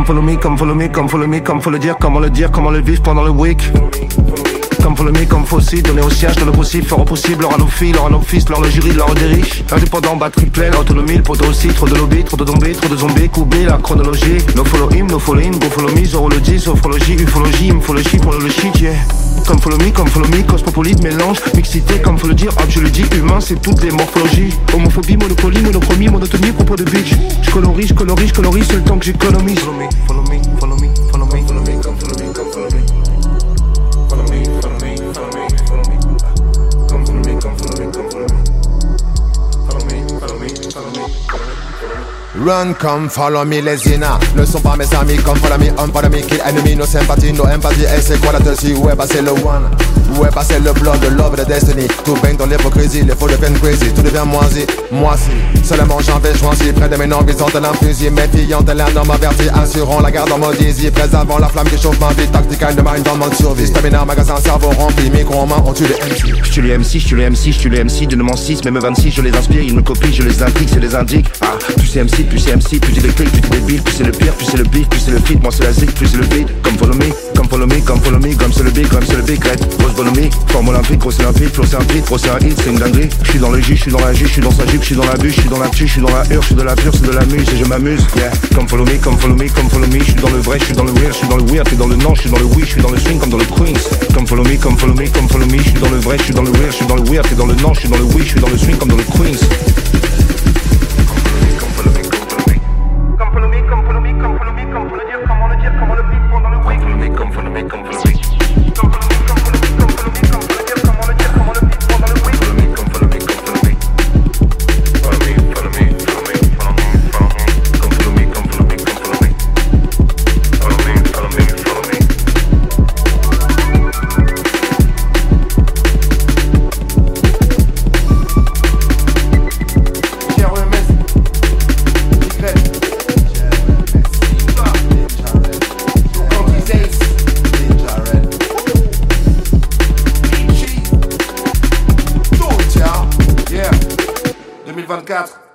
follow me, come follow me, come follow me, comme faut le dire, comment le dire, comment le vivre pendant le week. Comme follow me, comme faut aussi donner au sien, je donne le possible, faire au possible, leur à nos filles, leur à nos fils, leur le jury, leur des riches. Indépendant, batterie pleine, autonomie, le poteau aussi, trop de lobby, trop de zombies, trop de zombies, coubé, la chronologie. No follow him, no follow in, go follow me, zoologie, sophrologie, ufologie, il me faut le chiffre pour le shit, yeah. Comme follow me, cosmopolite, mélange, mixité, comme faut le dire, hop je le dis, humain c'est toutes les morphologies. Homophobie, monopolie, monochromie, monotonie, propos de bitch. Je colorie, c'est le temps que j'économise. Follow me, follow me, follow me, follow me, follow me, come follow me, come follow me. Follow me, follow me, follow me, follow me. Come follow me, come follow me, come follow me. Follow me, follow me, follow me. Run, come, follow me, les zina. Ne sont pas mes amis, come, follow me, kill enemy, no sympathie, no empathie. Et c'est quoi la dessus? Où est passé le one? Où est passé le blood, le love, the destiny? Tout baigne dans l'hypocrisie, les faux deviennent crazy. Tout devient moisi, seulement j'en vais choisir. Près de mes noms, visant de l'infusion. Méfiant de l'un homme averti, assurant la garde en mode easy. Préservant la flamme qui chauffe ma vie. Tactical de mind dans le mode survie. Stamina, magasin, cerveau rempli. Micro en main, on tue les MC. J'tue les MC, j'tue les MC, j'tue les MC. De mon 6, même 26, je les inspire. Ils me copient, je les implique, c'est les indique. Ah, plus c'est MC, plus c'est MC. Plus j'ai des clics, plus t'es débile. Plus c'est le pire, plus c'est le beef, plus c'est le feat. Moi c'est la zik, plus c'est le beat. Come follow me, come follow me, come follow me. Comme c'est le big, comme c'est le big. Red, grosse bonhomie. Forme olympique, gros c'est olympique. Flow c'est un beat, gros c'est un hit, c'est une dinguerie. J'suis dans le J, j'suis dans la J, j'suis dans sa jupe, j'suis dans la bûche, j'suis dans la tue, j'suis dans la hurle, j'suis de la pure, c'est de la muse et je m'amuse. Yeah, come follow me, come follow me, come follow me. J'suis dans le vrai, j'suis dans le real, j'suis dans le weird, j'suis dans le non, j'suis dans le oui, j'suis dans le swing comme dans le Queens. Come follow me, come follow me, come follow me. J'suis dans le vrai, j'suis dans le real, j'suis dans le weird, j'suis dans le non, j'suis dans le oui, j'suis dans le swing comme dans le Queens. Yeah, 2024.